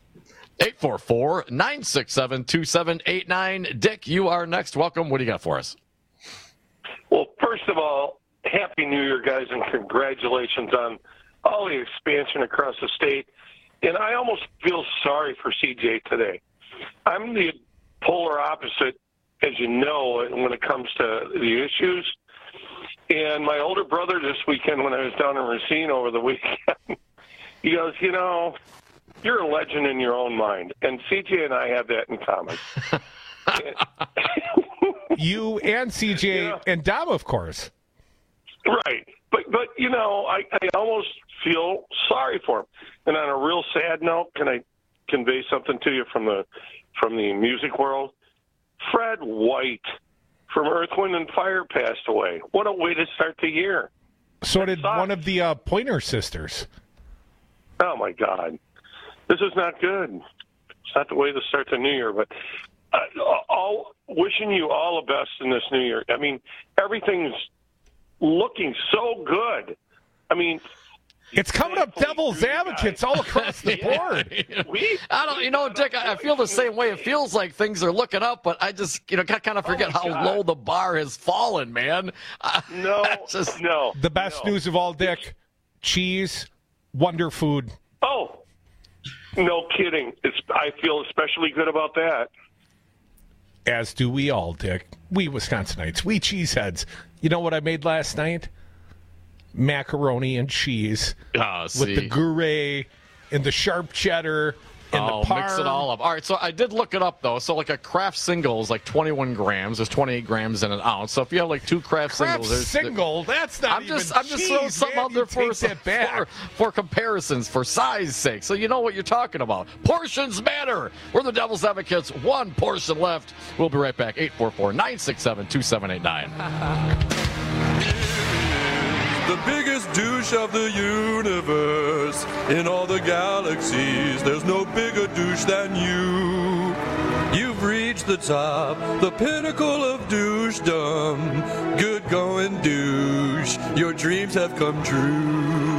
844-967-2789. Dick, you are next. Welcome. What do you got for us? Well, first of all, Happy New Year, guys, and congratulations on all the expansion across the state. And I almost feel sorry for CJ today. I'm the polar opposite, as you know, when it comes to the issues. And my older brother this weekend, when I was down in Racine over the weekend, he goes, you know, you're a legend in your own mind. And CJ and I have that in common. You and CJ and Dom, of course. Right. But you know, I almost feel sorry for him. And on a real sad note, can I convey something to you from the music world? Fred White from Earth, Wind, and Fire passed away. What a way to start the year. So did one of the Pointer Sisters. Oh, my God. This is not good. It's not the way to start the new year. But wishing you all the best in this new year. I mean, everything's looking so good. I mean, it's coming up Devil's Advocates all across the board. I don't, you know, Dick, I feel the same way. It feels like things are looking up, but I just, you know, kind of forget how low the bar has fallen, man. No. The best news of all, Dick, cheese, Wonder Food. Oh, no kidding. I feel especially good about that. As do we all, Dick. We Wisconsinites, we cheeseheads. You know what I made last night? Macaroni and cheese with the Gruyere and the sharp cheddar and the parm. Mix it all up. All right, so I did look it up, though. So, like, a Kraft single is like 21 grams. There's 28 grams in an ounce. So if you have, like, two Kraft singles. That's not I'm just throwing something out there for comparisons, for size sake. So you know what you're talking about. Portions matter. We're the Devil's Advocates. One portion left. We'll be right back. 844-967-2789. The biggest douche of the universe. In all the galaxies, there's no bigger douche than you. You've reached the top, the pinnacle of douchedom. Good going, douche. Your dreams have come true.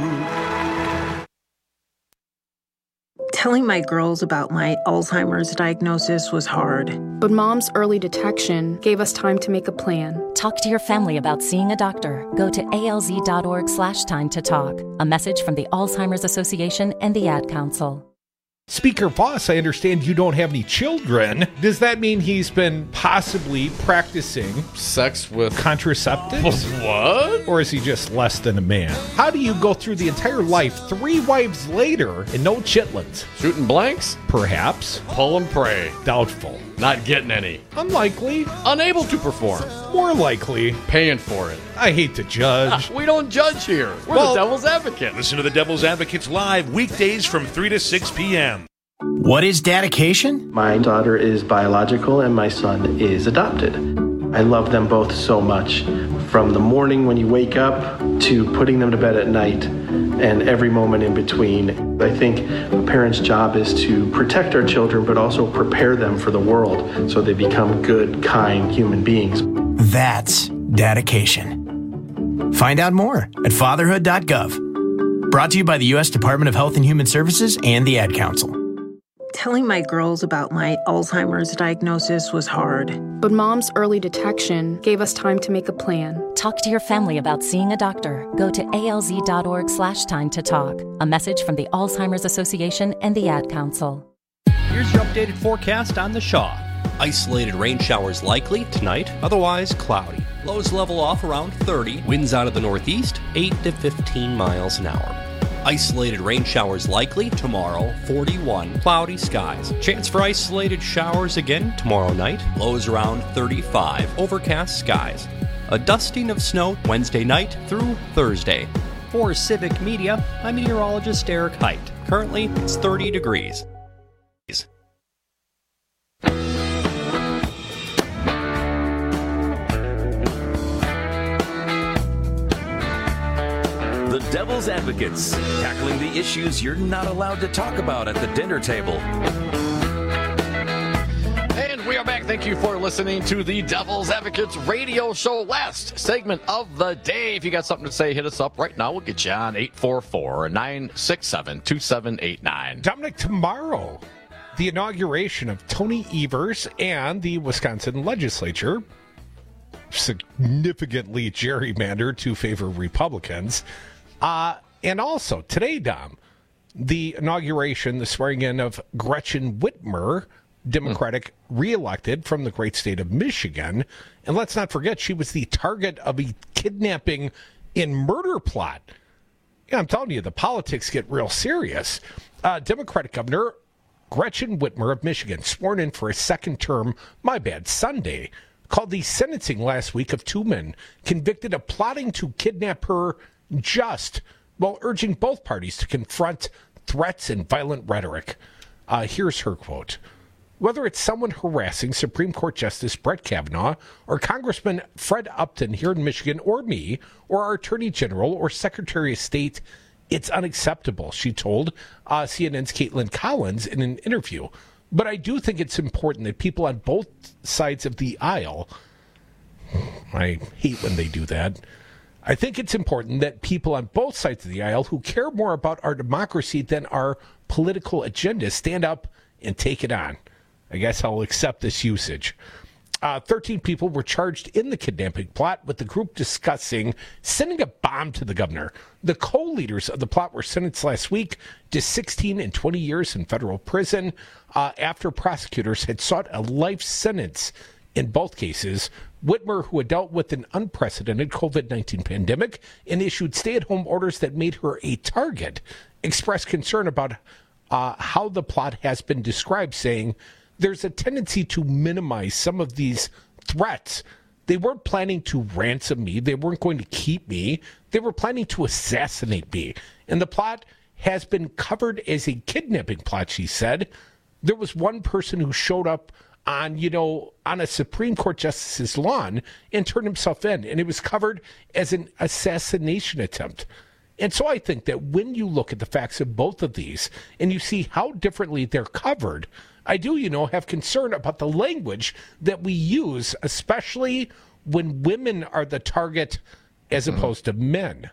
Telling my girls about my Alzheimer's diagnosis was hard. But Mom's early detection gave us time to make a plan. Talk to your family about seeing a doctor. Go to alz.org/time-to-talk. A message from the Alzheimer's Association and the Ad Council. Speaker Voss, I understand you don't have any children. Does that mean he's been possibly practicing sex with contraceptives? What? Or is he just less than a man? How do you go through the entire life 3 wives later and no chitlins? Shooting blanks? Perhaps. Pull and pray. Doubtful. Not getting any. Unlikely. Unable to perform. More likely. Paying for it. I hate to judge. We don't judge here. We're the Devil's Advocate. Listen to the Devil's Advocates live weekdays from 3 to 6 p.m. What is dedication? My daughter is biological and my son is adopted. I love them both so much, from the morning when you wake up to putting them to bed at night and every moment in between. I think a parent's job is to protect our children, but also prepare them for the world so they become good, kind human beings. That's dedication. Find out more at fatherhood.gov. Brought to you by the U.S. Department of Health and Human Services and the Ad Council. Telling my girls about my Alzheimer's diagnosis was hard. But Mom's early detection gave us time to make a plan. Talk to your family about seeing a doctor. Go to alz.org/time to talk. A message from the Alzheimer's Association and the Ad Council. Here's your updated forecast on the Shaw. Isolated rain showers likely tonight, otherwise cloudy. Lows level off around 30. Winds out of the northeast, 8 to 15 miles an hour. Isolated rain showers likely tomorrow, 41. Cloudy skies. Chance for isolated showers again tomorrow night. Lows around 35. Overcast skies. A dusting of snow Wednesday night through Thursday. For Civic Media, I'm meteorologist Eric Height. Currently, it's 30 degrees. The Devil's Advocates, tackling the issues you're not allowed to talk about at the dinner table. And we are back. Thank you for listening to the Devil's Advocates radio show. Last segment of the day. If you got something to say, hit us up right now. We'll get you on 844-967-2789. Dominic, tomorrow, the inauguration of Tony Evers and the Wisconsin legislature, significantly gerrymandered to favor Republicans. And also, today, Dom, the inauguration, the swearing in of Gretchen Whitmer, Democratic, reelected from the great state of Michigan. And let's not forget, she was the target of a kidnapping and murder plot. Yeah, I'm telling you, the politics get real serious. Democratic Governor Gretchen Whitmer of Michigan, sworn in for a second term, Sunday, called the sentencing last week of two men convicted of plotting to kidnap her just while urging both parties to confront threats and violent rhetoric. Here's her quote. Whether it's someone harassing Supreme Court Justice Brett Kavanaugh or Congressman Fred Upton here in Michigan or me or our Attorney General or Secretary of State, it's unacceptable, she told CNN's Caitlin Collins in an interview. But I do think it's important that people on both sides of the aisle, I hate when they do that, I think it's important that people on both sides of the aisle who care more about our democracy than our political agenda stand up and take it on. I guess I'll accept this usage. 13 people were charged in the kidnapping plot, with the group discussing sending a bomb to the governor. The co-leaders of the plot were sentenced last week to 16 and 20 years in federal prison after prosecutors had sought a life sentence in both cases. Whitmer, who had dealt with an unprecedented COVID-19 pandemic and issued stay-at-home orders that made her a target, expressed concern about how the plot has been described, saying, there's a tendency to minimize some of these threats. They weren't planning to ransom me. They weren't going to keep me. They were planning to assassinate me. And the plot has been covered as a kidnapping plot, she said. There was one person who showed up on a Supreme Court justice's lawn and turned himself in, and it was covered as an assassination attempt. And so I think that when you look at the facts of both of these and you see how differently they're covered, I do, have concern about the language that we use, especially when women are the target as opposed to men.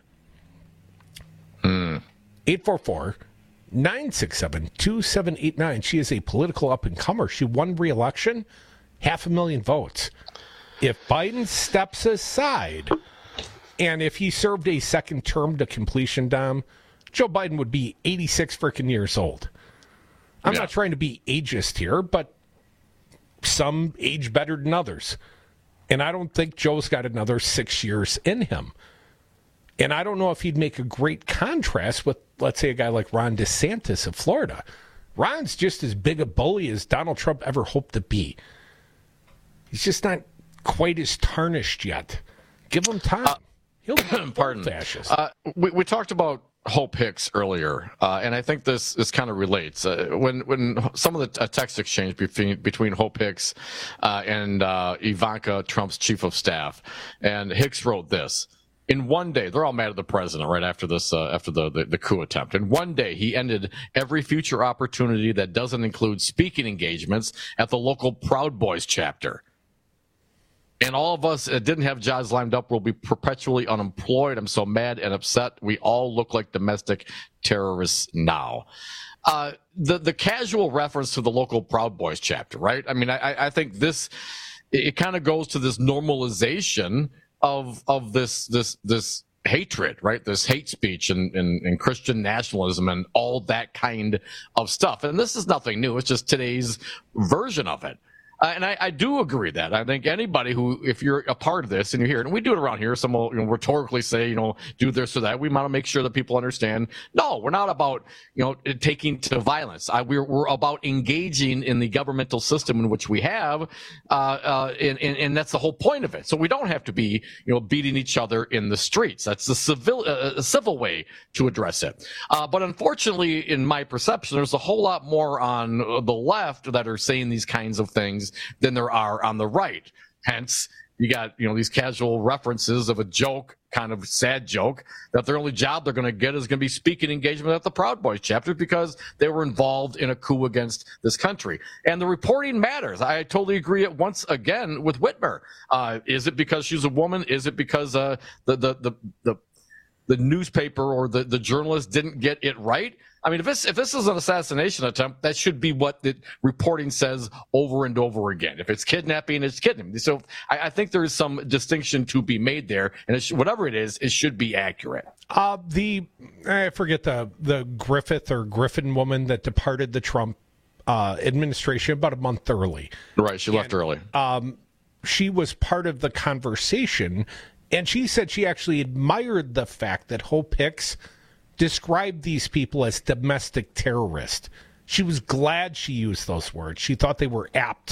844-967-2789. She is a political up-and-comer. She won re-election, 500,000 votes. If Biden steps aside, and if he served a second term to completion, Dom, Joe Biden would be 86 freaking years old. I'm not trying to be ageist here, but some age better than others. And I don't think Joe's got another 6 years in him. And I don't know if he'd make a great contrast with, let's say, a guy like Ron DeSantis of Florida. Ron's just as big a bully as Donald Trump ever hoped to be. He's just not quite as tarnished yet. Give him time. He'll be pardon. fascist. We talked about Hope Hicks earlier, and I think this kind of relates. When some of the text exchange between Hope Hicks and Ivanka Trump's chief of staff, and Hicks wrote this. In one day, they're all mad at the president right after this, after the coup attempt. In one day, he ended every future opportunity that doesn't include speaking engagements at the local Proud Boys chapter. And all of us that didn't have jobs lined up will be perpetually unemployed. I'm so mad and upset. We all look like domestic terrorists now. The casual reference to the local Proud Boys chapter, right? I mean, I think it kind of goes to this normalization of this hatred, right? This hate speech and Christian nationalism and all that kind of stuff. And this is nothing new. It's just today's version of it. And I do agree that. I think anybody who, if you're a part of this and you're here, and we do it around here, some will rhetorically say, do this or that. We want to make sure that people understand. No, we're not about, taking to violence. We're about engaging in the governmental system in which we have, and that's the whole point of it. So we don't have to be, beating each other in the streets. That's the civil way to address it. But unfortunately, in my perception, there's a whole lot more on the left that are saying these kinds of things than there are on the right. Hence, you got, these casual references of a joke, kind of sad joke, that their only job they're going to get is going to be speaking engagement at the Proud Boys chapter because they were involved in a coup against this country. And the reporting matters. I totally agree once again with Whitmer. Is it because she's a woman? Is it because the newspaper or the journalist didn't get it right? I mean, if this is an assassination attempt, that should be what the reporting says over and over again. If it's kidnapping, it's kidnapping. So I think there is some distinction to be made there, and whatever it is, it should be accurate. I forget the Griffith or Griffin woman that departed the Trump administration about a month early. Right, she left early. She was part of the conversation, and she said she actually admired the fact that Hope Hicks described these people as domestic terrorists. She was glad she used those words. She thought they were apt.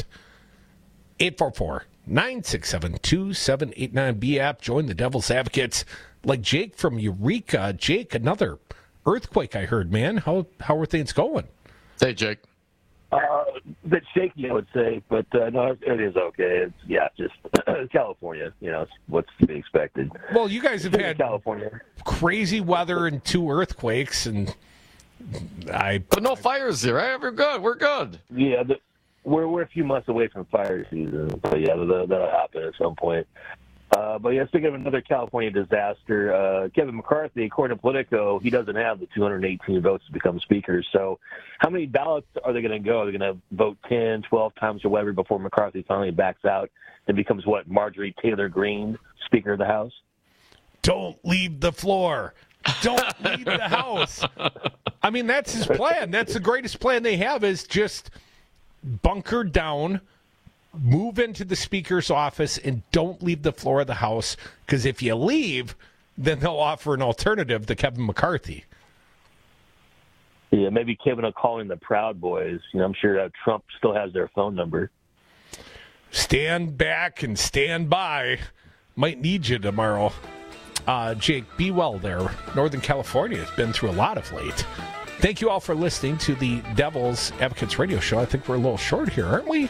844-967-2789 Join the Devil's Advocates like Jake from Eureka. Jake, another earthquake I heard, man. How are things going? Hey, Jake. A bit shaky, I would say, but no, it is okay. It's just California. It's what's to be expected. Well, you guys have had California crazy weather and 2 earthquakes, and but no fires here. Right? We're good. We're good. Yeah, we're a few months away from fire season, but yeah, that'll happen at some point. But yeah, speaking of another California disaster, Kevin McCarthy, according to Politico, he doesn't have the 218 votes to become speaker. So how many ballots are they going to go? Are they going to vote 10, 12 times or whatever before McCarthy finally backs out and becomes Marjorie Taylor Greene, Speaker of the House? Don't leave the floor. Don't leave the House. I mean, that's his plan. That's the greatest plan they have, is just bunker down, move into the Speaker's office, and don't leave the floor of the House, because if you leave, then they'll offer an alternative to Kevin McCarthy. Yeah, maybe Kevin will call in the Proud Boys. I'm sure Trump still has their phone number. Stand back and stand by. Might need you tomorrow. Jake, be well there. Northern California has been through a lot of late. Thank you all for listening to the Devil's Advocates Radio Show. I think we're a little short here, aren't we?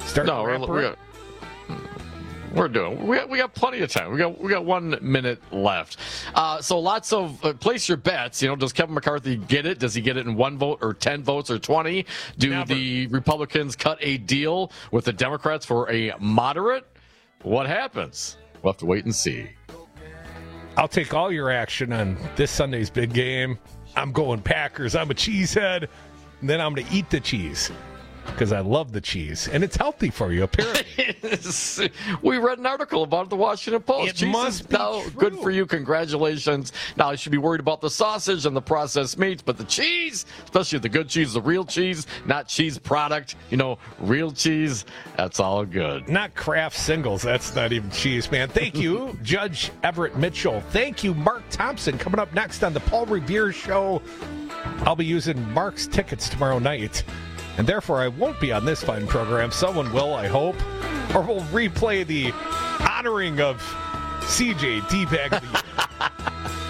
We got plenty of time. We got 1 minute left. So lots of place your bets. Does Kevin McCarthy get it? Does he get it in 1 vote or 10 votes or 20? Do the Republicans cut a deal with the Democrats for a moderate? What happens? We'll have to wait and see. I'll take all your action on this Sunday's big game. I'm going Packers. I'm a cheesehead. And then I'm going to eat the cheese, because I love the cheese, and it's healthy for you, apparently. We read an article about the Washington Post. It must be true. Good for you. Congratulations. Now, you should be worried about the sausage and the processed meats, but the cheese, especially the good cheese, the real cheese, not cheese product, real cheese, that's all good. Not Kraft singles. That's not even cheese, man. Thank you, Judge Everett Mitchell. Thank you, Mark Thompson. Coming up next on the Paul Revere Show, I'll be using Mark's tickets tomorrow night. And therefore, I won't be on this fine program. Someone will, I hope. Or we'll replay the honoring of CJ D-Bag of the Year.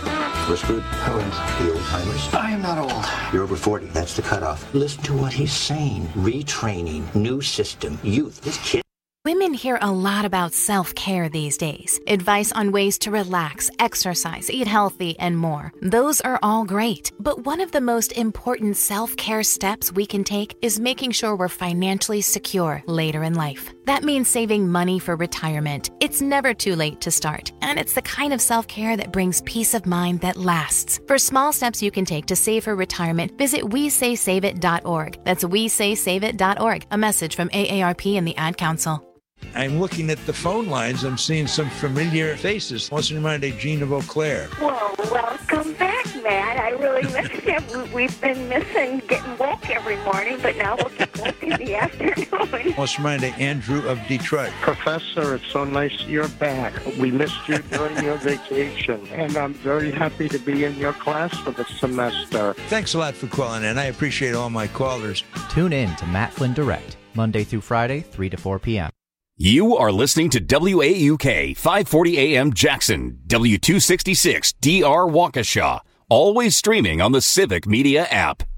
We're screwed. Who is? The old timers. I am not old. You're over 40. That's the cutoff. Listen to what he's saying. Retraining, new system, youth. This kid. Women hear a lot about self-care these days. Advice on ways to relax, exercise, eat healthy, and more. Those are all great. But one of the most important self-care steps we can take is making sure we're financially secure later in life. That means saving money for retirement. It's never too late to start. And it's the kind of self-care that brings peace of mind that lasts. For small steps you can take to save for retirement, visit WeSaySaveIt.org. That's WeSaySaveIt.org. A message from AARP and the Ad Council. I'm looking at the phone lines. I'm seeing some familiar faces. What's in mind, Gene of Eau Claire? Well, welcome back, Matt. I really missed you. We've been missing getting woke every morning, but now we'll get woke in the afternoon. What's in mind, Andrew of Detroit? Professor, it's so nice you're back. We missed you during your vacation, and I'm very happy to be in your class for the semester. Thanks a lot for calling in. I appreciate all my callers. Tune in to Matt Flynn Direct, Monday through Friday, 3 to 4 p.m. You are listening to WAUK 540 AM Jackson, W266 DR Waukesha, always streaming on the Civic Media app.